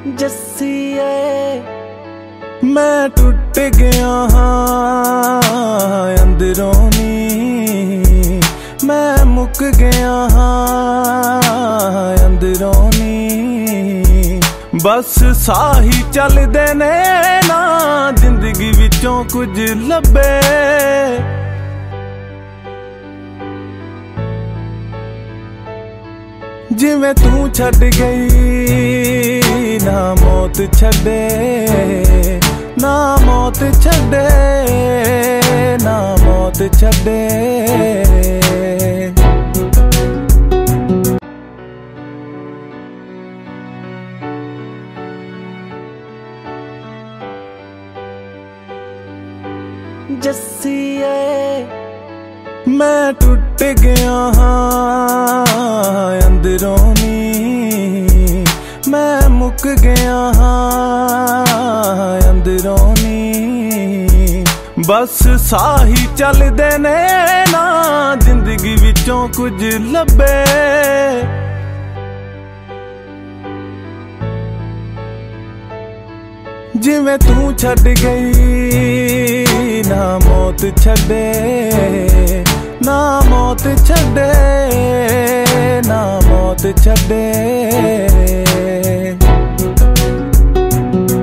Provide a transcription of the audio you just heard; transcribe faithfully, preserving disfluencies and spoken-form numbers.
जस्सीए मैं टुट गया हाँ अंदरों नी, मैं मुक गया हाँ अंदरों नी। बस साही चलदे ने ना जिंदगी विचों कुछ लभे, जिवें तू छड्ड गई ना मौत छड्डे, ना मौत छड्डे, ना मौत छड्डे। जस्सीए मैं टुट गया हाँ अंदरों नी, मैं मुक गया हाँ अंदरों नी। बस साही चलदे ने ना जिंदगी विचों कुछ लभे, जिवें तू छड्ड गई ना मौत छड्डे, ना मौत छड्डे, ना मौत छड्डे।